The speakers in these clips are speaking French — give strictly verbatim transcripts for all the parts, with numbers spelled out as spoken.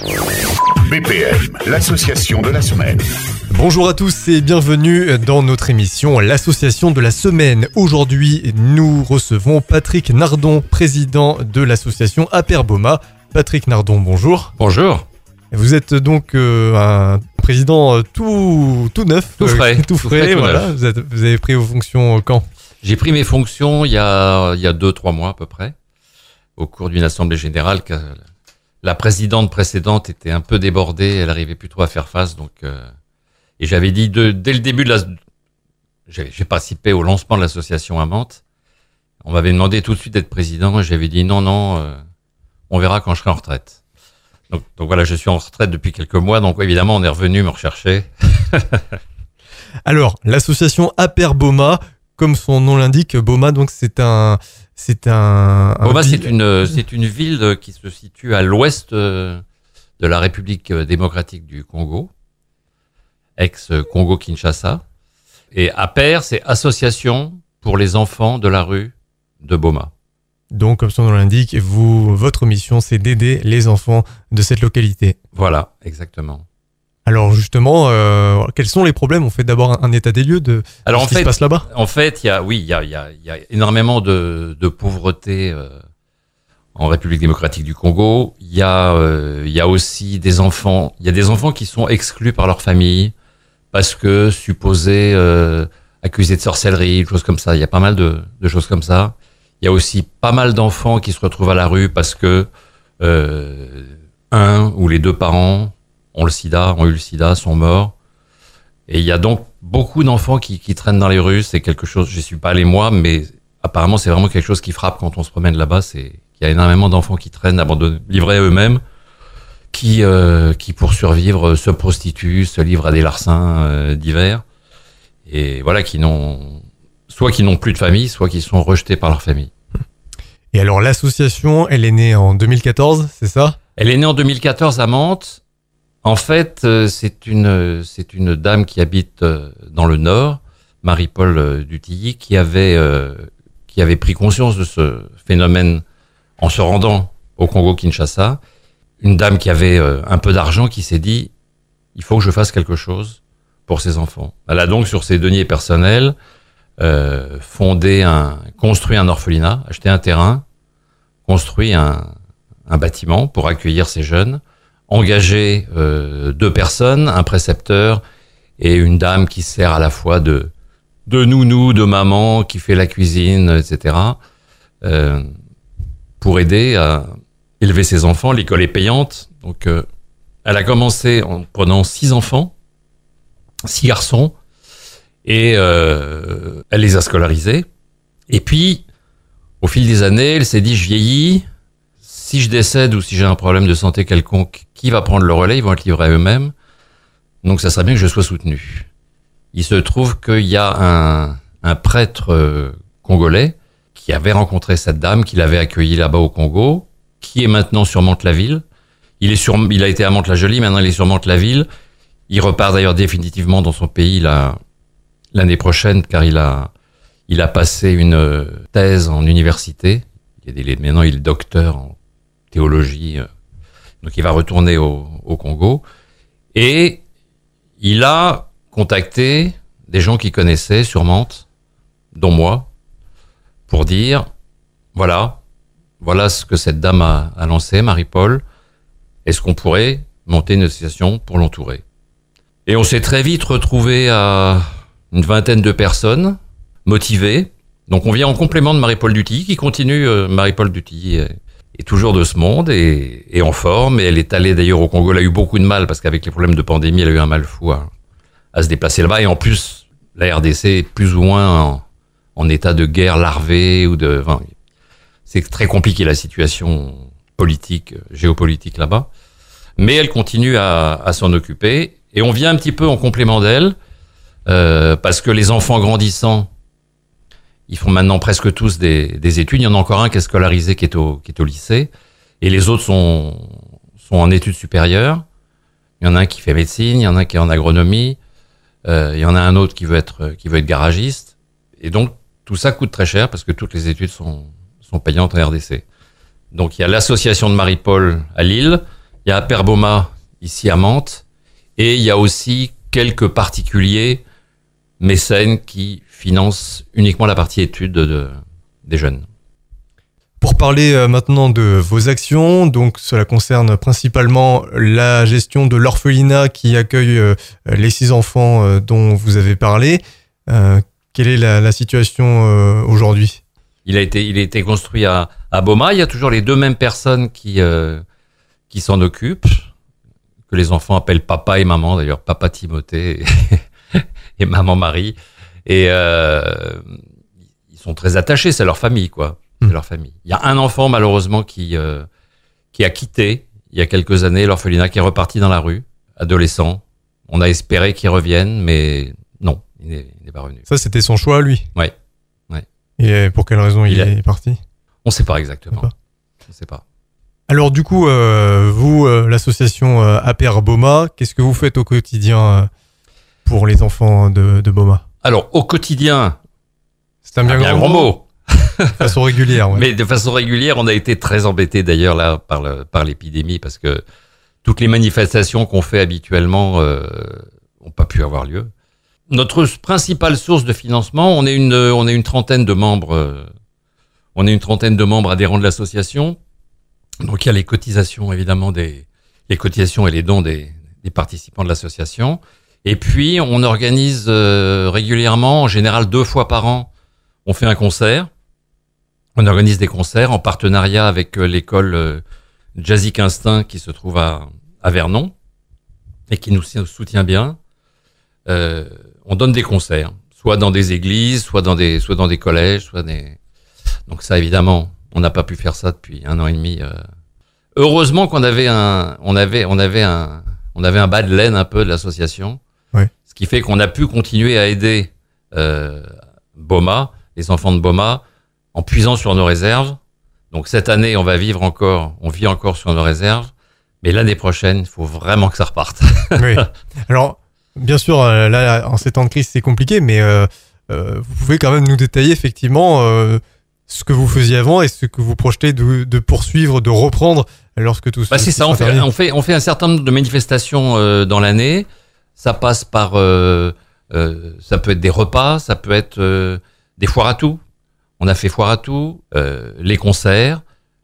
B P M, l'association de la semaine. Bonjour à tous et bienvenue dans notre émission l'association de la semaine. Aujourd'hui, nous recevons Patrick Nardon, président de l'association Aperboma. Patrick Nardon, bonjour. Bonjour. Vous êtes donc euh, un président euh, tout, tout neuf. Tout frais. Euh, tout frais, tout frais, voilà. tout Vous, êtes, vous avez pris vos fonctions euh, quand ? J'ai pris mes fonctions il y a, il y a deux, trois mois à peu près, au cours d'une assemblée générale. La présidente précédente était un peu débordée, elle n'arrivait plus trop à faire face. Donc, euh, et j'avais dit de, dès le début de la... J'ai, j'ai participé au lancement de l'association à Mantes. On m'avait demandé tout de suite d'être président et j'avais dit non, non, euh, on verra quand je serai en retraite. Donc, donc voilà, je suis en retraite depuis quelques mois, donc évidemment on est revenu me rechercher. Alors, l'association Aperboma, comme son nom l'indique, Boma, donc c'est un... C'est un, un Boma, ville... c'est une, c'est une ville qui se situe à l'ouest de la République démocratique du Congo, ex-Congo-Kinshasa. Et Aper, c'est Association pour les enfants de la rue de Boma. Donc, comme son nom l'indique, vous, votre mission, c'est d'aider les enfants de cette localité. Voilà, exactement. Alors justement, euh, quels sont les problèmes ? On fait d'abord un, un état des lieux de, Alors, de ce en qui fait, se passe là-bas. En fait, il y a, oui, il y a, il y a, il y a énormément de, de pauvreté euh, en République démocratique du Congo. Il y a, euh, il y a aussi des enfants. Il y a des enfants qui sont exclus par leur famille parce que supposés euh, accusés de sorcellerie, des choses comme ça. Il y a pas mal de, de choses comme ça. Il y a aussi pas mal d'enfants qui se retrouvent à la rue parce que euh, un ou les deux parents ont le sida, ont eu le sida, sont morts. Et il y a donc beaucoup d'enfants qui, qui traînent dans les rues. C'est quelque chose, je suis pas allé moi, mais apparemment c'est vraiment quelque chose qui frappe quand on se promène là-bas. C'est qu'il y a énormément d'enfants qui traînent, abandonnés, livrés à eux-mêmes, qui, euh, qui pour survivre se prostituent, se livrent à des larcins euh, divers. Et voilà, qui n'ont, soit qui n'ont plus de famille, soit qui sont rejetés par leur famille. Et alors l'association, elle est née en deux mille quatorze, c'est ça ? Elle est née en deux mille quatorze à Mantes. En fait, c'est une c'est une dame qui habite dans le Nord, Marie-Paul Dutilly, qui avait euh, qui avait pris conscience de ce phénomène en se rendant au Congo-Kinshasa. Une dame qui avait euh, un peu d'argent, qui s'est dit il faut que je fasse quelque chose pour ces enfants. Elle a donc sur ses deniers personnels euh, fondé un construit un orphelinat, acheté un terrain, construit un un bâtiment pour accueillir ces jeunes. Engagé euh, deux personnes, un précepteur et une dame qui sert à la fois de de nounou, de maman, qui fait la cuisine, et cetera. Euh, pour aider à élever ses enfants. L'école est payante, donc euh, elle a commencé en prenant six enfants, six garçons, et euh, elle les a scolarisés. Et puis, au fil des années, elle s'est dit je vieillis. Si je décède ou si j'ai un problème de santé quelconque, qui va prendre le relais ? Ils vont être livrés à eux-mêmes. Donc ça serait bien que je sois soutenu. Il se trouve qu'il y a un, un prêtre euh, congolais qui avait rencontré cette dame, qui l'avait accueillie là-bas au Congo, qui est maintenant sur Mantes-la-Ville. Il est sur, il a été à Mantes-la-Jolie, maintenant il est sur Mantes-la-Ville. Il repart d'ailleurs définitivement dans son pays là, l'année prochaine, car il a, il a passé une thèse en université. Il est, maintenant il est docteur en théologie, donc il va retourner au, au Congo, et il a contacté des gens qu'il connaissait sur Mantes, dont moi, pour dire, voilà, voilà ce que cette dame a, a lancé, Marie-Paul, est-ce qu'on pourrait monter une association pour l'entourer ? Et on s'est très vite retrouvé à une vingtaine de personnes, motivées, donc on vient en complément de Marie-Paul Dutilly, qui continue, euh, Marie-Paul Dutilly est, est toujours de ce monde et, et en forme, et elle est allée d'ailleurs au Congo, elle a eu beaucoup de mal, parce qu'avec les problèmes de pandémie, elle a eu un mal fou à, à se déplacer là-bas, et en plus, la R D C est plus ou moins en, en état de guerre larvée, ou de, enfin, c'est très compliqué la situation politique, géopolitique là-bas, mais elle continue à, à s'en occuper, et on vient un petit peu en complément d'elle, euh, parce que les enfants grandissant, ils font maintenant presque tous des, des études. Il y en a encore un qui est scolarisé, qui est au, qui est au lycée. Et les autres sont, sont en études supérieures. Il y en a un qui fait médecine, il y en a un qui est en agronomie. Euh, il y en a un autre qui veut être, qui veut être garagiste. Et donc, tout ça coûte très cher parce que toutes les études sont, sont payantes en R D C. Donc, il y a l'association de Marie-Paul à Lille Il y a Aperboma, ici à Mantes, et il y a aussi quelques particuliers mécènes qui financent uniquement la partie études de, de, des jeunes. Pour parler euh, maintenant de vos actions, donc cela concerne principalement la gestion de l'orphelinat qui accueille euh, les six enfants euh, dont vous avez parlé. Euh, quelle est la, la situation euh, aujourd'hui ? Il a été, il a été construit à, à Boma. Il y a toujours les deux mêmes personnes qui, euh, qui s'en occupent, que les enfants appellent papa et maman, d'ailleurs, papa Timothée et, et maman Marie. Et euh, ils sont très attachés, c'est leur famille, quoi. C'est mmh. leur famille. Il y a un enfant, malheureusement, qui, euh, qui a quitté, il y a quelques années, l'orphelinat, qui est reparti dans la rue, adolescent. On a espéré qu'il revienne, mais non, il n'est, il n'est pas revenu. Ça, c'était son choix, lui ? Oui. Et pour quelle raison il, il a... est parti ? On ne sait pas exactement. On ne sait pas. Alors du coup, euh, vous, euh, l'association euh, Aperboma, qu'est-ce que vous faites au quotidien euh, pour les enfants de, de Boma ? Alors, au quotidien, c'est un bien, un bien grand, grand mot. mot. De façon régulière, ouais. Mais de façon régulière, on a été très embêtés d'ailleurs là par, le, par l'épidémie parce que toutes les manifestations qu'on fait habituellement euh, n'ont pas pu avoir lieu. Notre principale source de financement, on est une, on est une trentaine de membres, euh, on est une trentaine de membres adhérents de l'association. Donc il y a les cotisations évidemment des, les cotisations et les dons des, des participants de l'association. Et puis on organise euh, régulièrement, en général deux fois par an, on fait un concert. On organise des concerts en partenariat avec euh, l'école euh, Jazzic Instinct qui se trouve à, à Vernon et qui nous soutient bien. Euh, on donne des concerts, soit dans des églises, soit dans des, soit dans des collèges, soit des. Donc ça, évidemment, on n'a pas pu faire ça depuis un an et demi. Euh. Heureusement qu'on avait un, on avait, on avait un, on avait un bas de laine un peu de l'association, ouais. Ce qui fait qu'on a pu continuer à aider euh, Boma, les enfants de Boma, en puisant sur nos réserves. Donc cette année, on va vivre encore, on vit encore sur nos réserves, mais l'année prochaine, il faut vraiment que ça reparte. Oui. Alors. Bien sûr, euh, là, en ces temps de crise, c'est compliqué, mais euh, euh, vous pouvez quand même nous détailler effectivement euh, ce que vous faisiez avant et ce que vous projetez de, de poursuivre, de reprendre lorsque tout bah, ça. C'est ça, on fait, on, fait, on fait un certain nombre de manifestations euh, dans l'année. Ça passe par. Euh, euh, ça peut être des repas, ça peut être euh, des foires à tout. On a fait foire à tout, euh, les concerts.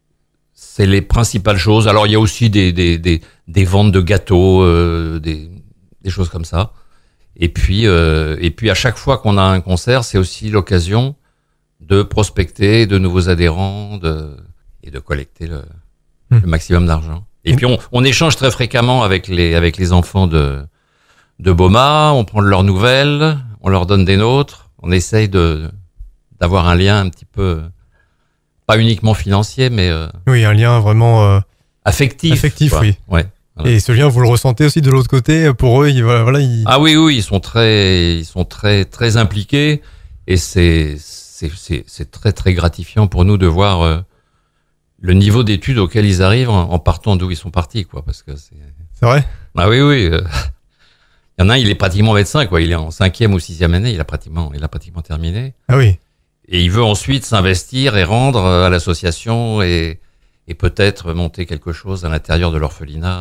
C'est les principales choses. Alors, il y a aussi des, des, des, des ventes de gâteaux, euh, des. des choses comme ça. Et puis, euh, et puis à chaque fois qu'on a un concert, c'est aussi l'occasion de prospecter de nouveaux adhérents de, et de collecter le, mmh. le maximum d'argent. Et mmh. puis on, on échange très fréquemment avec les, avec les enfants de, de Boma, on prend de leurs nouvelles, on leur donne des nôtres, on essaye de, d'avoir un lien un petit peu, pas uniquement financier, mais... Euh, oui, un lien vraiment... Euh, affectif. Affectif, quoi. oui. Ouais. Voilà. Et ce lien, vous le ressentez aussi de l'autre côté. Pour eux, ils, voilà, ils... Ah oui, oui, ils sont très, ils sont très, très impliqués, et c'est, c'est, c'est, c'est très, très gratifiant pour nous de voir euh, le niveau d'études auquel ils arrivent en, en partant d'où ils sont partis, quoi, parce que c'est. C'est vrai ? Ah oui, oui. Euh, il y en a un, il est pratiquement médecin, quoi. Il est en cinquième ou sixième année, il a pratiquement, il a pratiquement terminé. Ah oui. Et il veut ensuite s'investir et rendre à l'association et, et peut-être monter quelque chose à l'intérieur de l'orphelinat.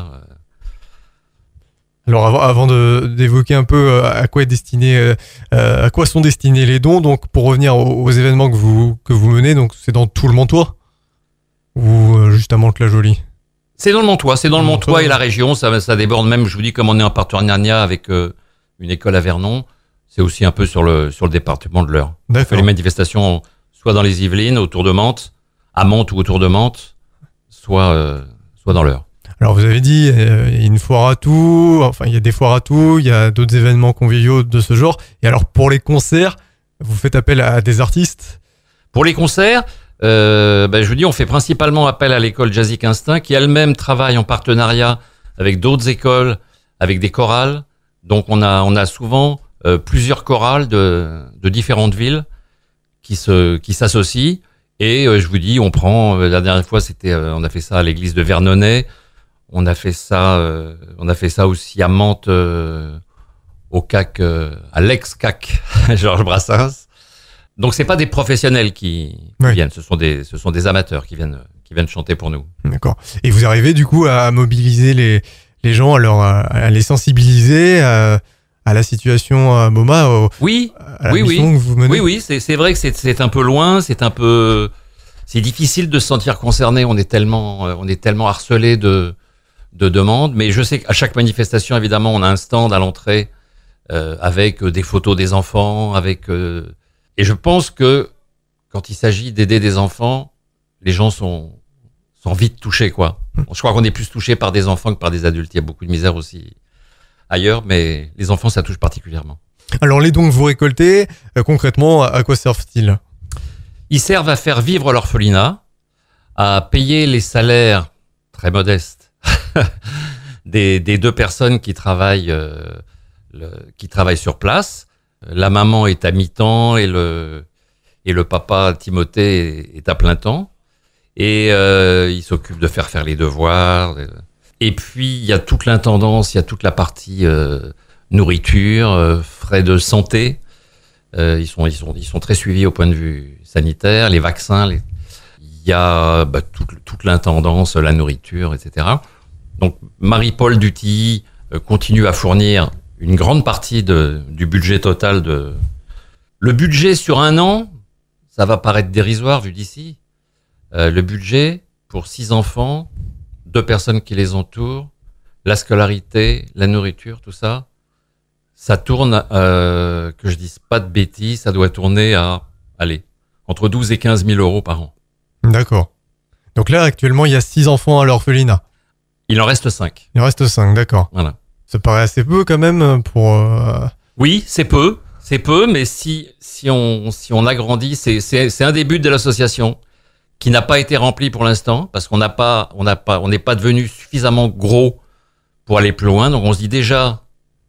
Alors avant, avant de, d'évoquer un peu à quoi est destiné, euh, à quoi sont destinés les dons, donc pour revenir aux, aux événements que vous que vous menez, donc c'est dans tout le Mantois ou euh, juste à Mantes-la-Jolie ? C'est dans le Mantois, c'est dans le Mantois et la région. Ça, ça déborde même. Je vous dis, comme on est en partenariat avec euh, une école à Vernon, c'est aussi un peu sur le sur le département de l'Eure. D'accord. On fait les manifestations soit dans les Yvelines, autour de Mantes, à Mantes ou autour de Mantes, soit euh, soit dans l'Eure. Alors vous avez dit, euh, il y a une foire à tout, enfin il y a des foires à tout, il y a d'autres événements conviviaux de ce genre. Et alors pour les concerts, vous faites appel à des artistes ? Pour les concerts, euh, ben, je vous dis, on fait principalement appel à l'école Jazzic Instinct, qui elle-même travaille en partenariat avec d'autres écoles, avec des chorales. Donc on a, on a souvent euh, plusieurs chorales de, de différentes villes qui, se, qui s'associent. Et euh, je vous dis, on prend, euh, la dernière fois, c'était, euh, on a fait ça à l'église de Vernonnet. On a fait ça, euh, on a fait ça aussi à Mantes, euh, au C A C, euh, à l'ex-C A C, Georges Brassens. Donc c'est pas des professionnels qui, qui Ouais. viennent, ce sont des ce sont des amateurs qui viennent qui viennent chanter pour nous. D'accord. Et vous arrivez du coup à mobiliser les, les gens, à, leur, à les sensibiliser à, à la situation à MoMA, au, Oui, à la oui, mission oui. que vous menez. Oui, oui, c'est c'est vrai que c'est c'est un peu loin, c'est un peu c'est difficile de se sentir concerné. On est tellement euh, on est tellement harcelé de de demandes, mais je sais qu'à chaque manifestation, évidemment, on a un stand à l'entrée euh, avec euh, des photos des enfants, avec euh, et je pense que quand il s'agit d'aider des enfants, les gens sont sont vite touchés, quoi. Je crois qu'on est plus touché par des enfants que par des adultes. Il y a beaucoup de misère aussi ailleurs, mais les enfants, ça touche particulièrement. Alors les dons que vous récoltez, euh, concrètement, à quoi servent-ils ? Ils servent à faire vivre l'orphelinat, à payer les salaires très modestes des, des deux personnes qui travaillent, euh, le, qui travaillent sur place. La maman est à mi-temps et le, et le papa, Timothée, est, est à plein temps. Et euh, il s'occupe de faire faire les devoirs. Et puis, il y a toute l'intendance, il y a toute la partie euh, nourriture, euh, frais de santé. Euh, ils sont, ils sont, ils sont très suivis au point de vue sanitaire, les vaccins. Les... Il y a bah, toute, toute l'intendance, la nourriture, et cetera. Donc, Marie-Paul Dutilly euh, continue à fournir une grande partie de, du budget total de. Le budget sur un an, ça va paraître dérisoire vu d'ici. Euh, le budget pour six enfants, deux personnes qui les entourent, la scolarité, la nourriture, tout ça, ça tourne, euh, que je dise pas de bêtises, ça doit tourner à, allez, entre douze et quinze mille euros par an. D'accord. Donc là, actuellement, il y a six enfants à l'orphelinat. Il en reste cinq. Il en reste cinq, d'accord. Voilà. Ça paraît assez peu quand même pour... Euh... Oui, c'est peu, c'est peu, mais si si on si on agrandit, c'est c'est c'est un des buts de l'association qui n'a pas été rempli pour l'instant parce qu'on n'a pas on n'a pas on n'est pas devenu suffisamment gros pour aller plus loin. Donc on se dit déjà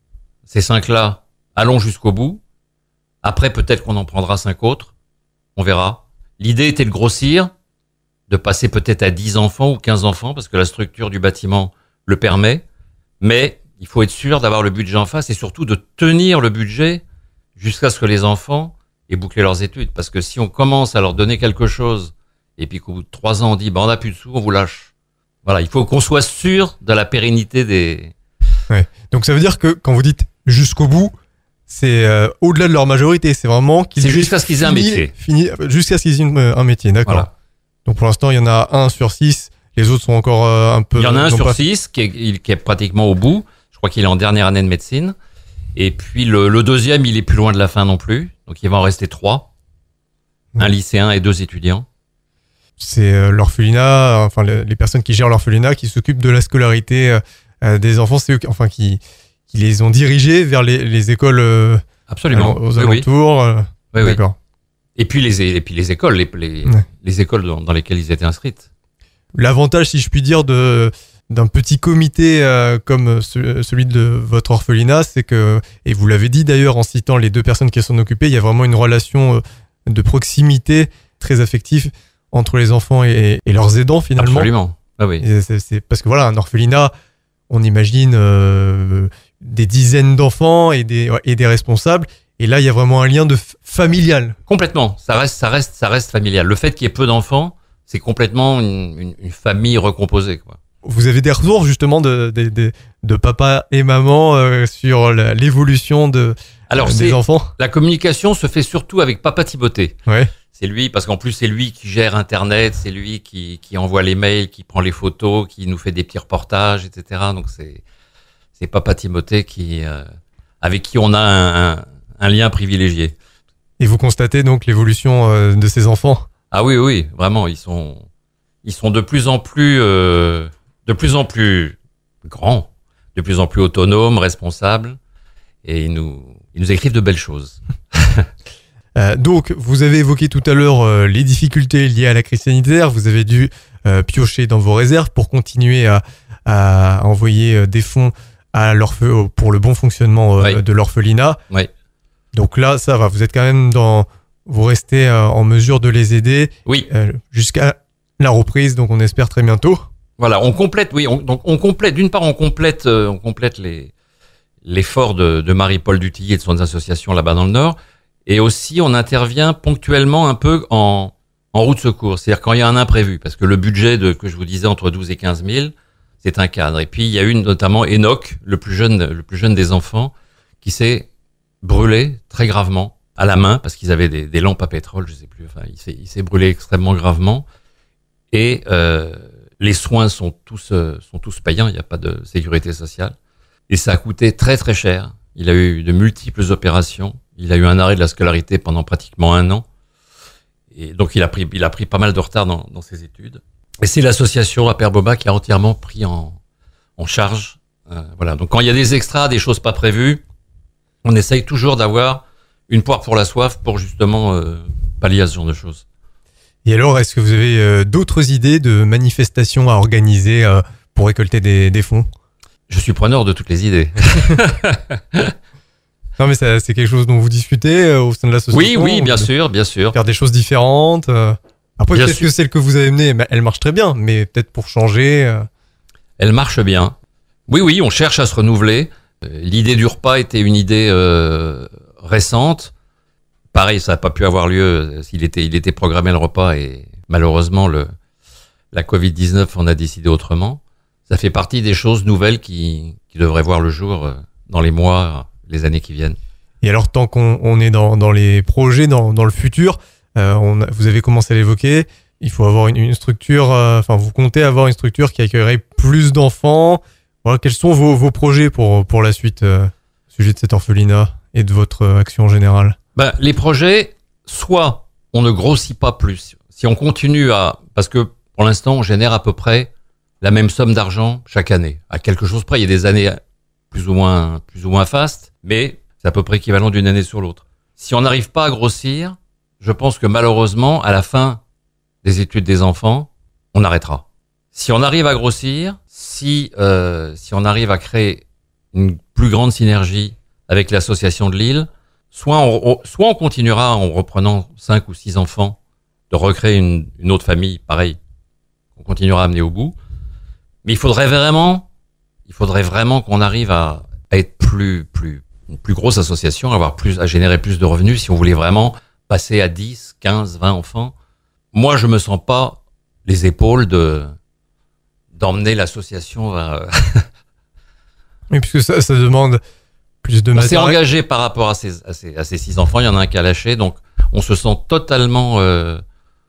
ces cinq-là, allons jusqu'au bout. Après peut-être qu'on en prendra cinq autres, on verra. L'idée était de grossir, de passer peut-être à dix enfants ou quinze enfants parce que la structure du bâtiment le permet, mais il faut être sûr d'avoir le budget en face et surtout de tenir le budget jusqu'à ce que les enfants aient bouclé leurs études. Parce que si on commence à leur donner quelque chose et puis qu'au bout de trois ans on dit bah, on n'a plus de sous, on vous lâche. Voilà, il faut qu'on soit sûr de la pérennité des... Ouais. Donc ça veut dire que quand vous dites jusqu'au bout, c'est euh, au-delà de leur majorité, c'est vraiment qu'ils C'est jusqu'à ce qu'ils aient un fini- métier. fini- jusqu'à ce qu'ils aient une- un métier, d'accord. Voilà. Donc pour l'instant, il y en a un sur six, les autres sont encore euh, un peu... Il y en a un n'ont sur pas- six qui est, il- qui est pratiquement au bout. Je crois qu'il est en dernière année de médecine. Et puis le, le deuxième, il est plus loin de la fin non plus. Donc il va en rester trois. Un Ouais. lycéen et deux étudiants. C'est euh, l'orphelinat, enfin le- les personnes qui gèrent l'orphelinat, qui s'occupent de la scolarité euh, euh, des enfants, c'est eux qui, enfin, qui, qui les ont dirigés vers les, les écoles euh, Absolument. aux Oui, oui. alentours. euh, Oui, oui. d'accord. Et puis les, et puis les écoles, les, les, Ouais. les écoles dans, dans lesquelles ils étaient inscrites. L'avantage, si je puis dire, de d'un petit comité euh, comme ce- celui de votre orphelinat, c'est que, et vous l'avez dit d'ailleurs en citant les deux personnes qui s'en occupaient, il y a vraiment une relation euh, de proximité très affective entre les enfants et, et leurs aidants finalement. Absolument. Ah oui. Et c'est, c'est parce que voilà, un orphelinat, on imagine euh, des dizaines d'enfants et des, et des responsables. Et là, il y a vraiment un lien de f- familial. Complètement. Ça reste, ça reste, ça reste familial. Le fait qu'il y ait peu d'enfants, c'est complètement une, une, une famille recomposée, quoi. Vous avez des retours justement de, de, de, de papa et maman euh, sur la- l'évolution de, Alors, euh, des c'est, enfants. la communication se fait surtout avec papa Timothée. Ouais. C'est lui, parce qu'en plus, c'est lui qui gère Internet, c'est lui qui, qui envoie les mails, qui prend les photos, qui nous fait des petits reportages, et cetera. Donc, c'est, c'est papa Timothée qui, euh, avec qui on a un, un, un lien privilégié. Et vous constatez donc l'évolution euh, de ces enfants. Ah oui, oui, vraiment, ils sont, ils sont de plus en plus, euh, de plus en plus grands, de plus en plus autonomes, responsables, et ils nous, ils nous écrivent de belles choses. Euh, donc, vous avez évoqué tout à l'heure euh, les difficultés liées à la crise sanitaire. Vous avez dû euh, piocher dans vos réserves pour continuer à, à envoyer euh, des fonds à l'orphe- pour le bon fonctionnement euh, Oui. de l'orphelinat. Oui. Donc là, ça va. Vous êtes quand même dans, vous restez euh, en mesure de les aider Oui. euh, jusqu'à la reprise. Donc, on espère très bientôt. Voilà, on complète, oui, on, donc on complète, d'une part, on complète, euh, on complète les, l'effort de, de Marie-Paul Dutilly et de son association là-bas dans le Nord, Et aussi, on intervient ponctuellement un peu en, en roue de secours. C'est-à-dire quand il y a un imprévu. Parce que le budget de, que je vous disais, entre douze et quinze mille, c'est un cadre. Et puis, il y a eu notamment Enoch, le plus jeune, le plus jeune des enfants, qui s'est brûlé très gravement à la main, parce qu'ils avaient des, des lampes à pétrole, je sais plus. Enfin, il s'est, il s'est brûlé extrêmement gravement. Et, euh, les soins sont tous, euh, sont tous payants. Il n'y a pas de sécurité sociale. Et ça a coûté très, très cher. Il a eu de multiples opérations. Il a eu un arrêt de la scolarité pendant pratiquement un an. Et donc, il a pris, il a pris pas mal de retard dans, dans ses études. Et c'est l'association Aperboma qui a entièrement pris en, en charge. Euh, voilà. Donc, quand il y a des extras, des choses pas prévues, on essaye toujours d'avoir une poire pour la soif pour justement euh, pallier à ce genre de choses. Et alors, est-ce que vous avez euh, d'autres idées de manifestations à organiser euh, pour récolter des, des fonds ? Je suis preneur de toutes les idées. Non, mais ça, c'est quelque chose dont vous discutez euh, au sein de l'association ? Oui, oui, bien sûr, bien sûr. Faire des choses différentes. Euh... Après, bien peut-être sûr. que celle que vous avez menée, elle marche très bien, mais peut-être pour changer. Euh... Elle marche bien. Oui, oui, on cherche à se renouveler. Euh, L'idée du repas était une idée euh, récente. Pareil, ça n'a pas pu avoir lieu. Il était, il était programmé le repas et malheureusement, le, la covid dix-neuf en a décidé autrement. Ça fait partie des choses nouvelles qui, qui devraient voir le jour euh, dans les mois, les années qui viennent. Et alors, tant qu'on on est dans, dans les projets, dans, dans le futur, euh, on a, vous avez commencé à l'évoquer, il faut avoir une, une structure, euh, enfin, vous comptez avoir une structure qui accueillerait plus d'enfants. Voilà, quels sont vos, vos projets pour, pour la suite, euh, au sujet de cet orphelinat et de votre euh, action générale ? Ben, les projets, soit on ne grossit pas plus. Si on continue à... Parce que pour l'instant, on génère à peu près la même somme d'argent chaque année. À quelque chose près, il y a des années plus ou moins, plus ou moins fastes, mais c'est à peu près équivalent d'une année sur l'autre. Si on n'arrive pas à grossir, je pense que malheureusement, à la fin des études des enfants, on arrêtera. Si on arrive à grossir, si, euh, si on arrive à créer une plus grande synergie avec l'association de Lille, soit on, soit on continuera en reprenant cinq ou six enfants, de recréer une, une autre famille, pareil, on continuera à amener au bout. Mais il faudrait vraiment, il faudrait vraiment qu'on arrive à, à être plus, plus, une plus grosse association, à avoir plus, à générer plus de revenus si on voulait vraiment passer à dix, quinze, vingt enfants. Moi, je me sens pas les épaules de, d'emmener l'association vers... Oui, puisque ça, ça demande plus de On matériel. s'est engagé par rapport à ces, à ces, à ces six enfants, il y en a un qui a lâché, donc on se sent totalement euh,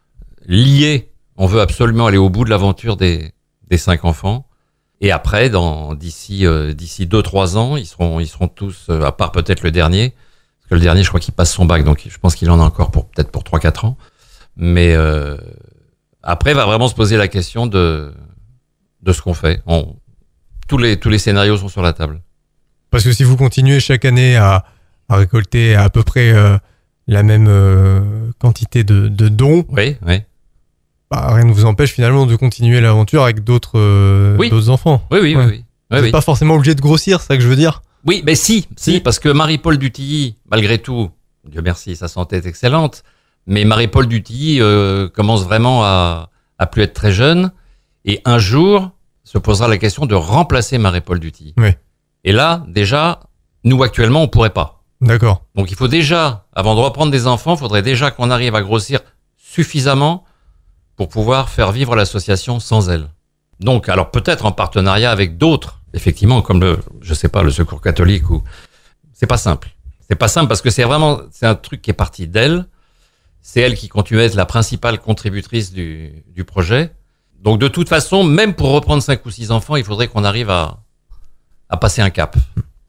lié. On veut absolument aller au bout de l'aventure des, des cinq enfants. Et après, dans, d'ici, euh, d'ici deux, trois ans, ils seront, ils seront tous, euh, à part peut-être le dernier, parce que le dernier, je crois qu'il passe son bac, donc je pense qu'il en a encore pour, peut-être pour trois, quatre ans. Mais, euh, après, va vraiment se poser la question de, de ce qu'on fait. On, tous les, tous les scénarios sont sur la table. Parce que si vous continuez chaque année à, à récolter à peu près euh, la même euh, quantité de, de dons, Oui, oui. bah, rien ne vous empêche finalement de continuer l'aventure avec d'autres, euh, Oui. d'autres enfants. Oui, oui, Ouais. oui, oui. Vous Oui, n'êtes oui. pas forcément obligé de grossir, c'est ça que je veux dire. Oui, mais si, si, Si. parce que Marie-Paul Dutilly, malgré tout, Dieu merci, sa santé est excellente, mais Marie-Paul Dutilly euh, commence vraiment à, à plus être très jeune, et un jour se posera la question de remplacer Marie-Paul Dutilly. Oui. Et là, déjà, nous actuellement, on pourrait pas. D'accord. Donc il faut déjà, avant de reprendre des enfants, il faudrait déjà qu'on arrive à grossir suffisamment pour pouvoir faire vivre l'association sans elle. Donc, alors peut-être en partenariat avec d'autres, effectivement, comme le, je sais pas, le Secours catholique ou, c'est pas simple. C'est pas simple parce que c'est vraiment, c'est un truc qui est parti d'elle. C'est elle qui continue à être la principale contributrice du, du projet. Donc, de toute façon, même pour reprendre cinq ou six enfants, il faudrait qu'on arrive à, à passer un cap.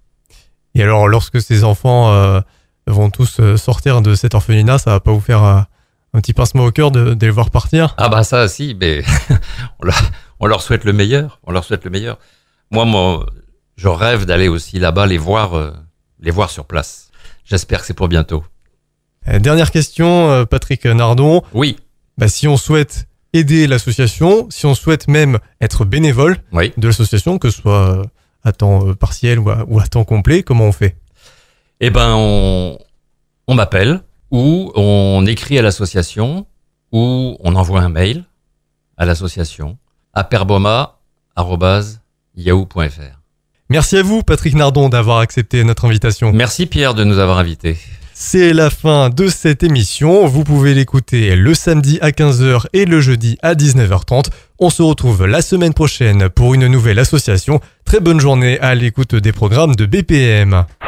Et alors, lorsque ces enfants euh, vont tous euh, sortir de cet orphelinat, ça va pas vous faire euh, un petit pincement au cœur de, de les voir partir ? Ah bah ça, si, mais on, leur, on leur souhaite le meilleur. On leur souhaite le meilleur. Moi, moi, je rêve d'aller aussi là-bas les voir, euh, les voir sur place. J'espère que c'est pour bientôt. Euh, Dernière question, euh, Patrick Nardon. Oui, Bah, si on souhaite aider l'association, si on souhaite même être bénévole oui. de l'association, que ce soit euh, à temps euh, partiel ou à, ou à temps complet, comment on fait ? Eh ben, on, on m'appelle ou on écrit à l'association ou on envoie un mail à l'association aperboma arobase yahoo point fr. Merci à vous, Patrick Nardon, d'avoir accepté notre invitation. Merci Pierre de nous avoir invités. C'est la fin de cette émission. Vous pouvez l'écouter le samedi à quinze heures et le jeudi à dix-neuf heures trente. On se retrouve la semaine prochaine pour une nouvelle association. Très bonne journée à l'écoute des programmes de B P M.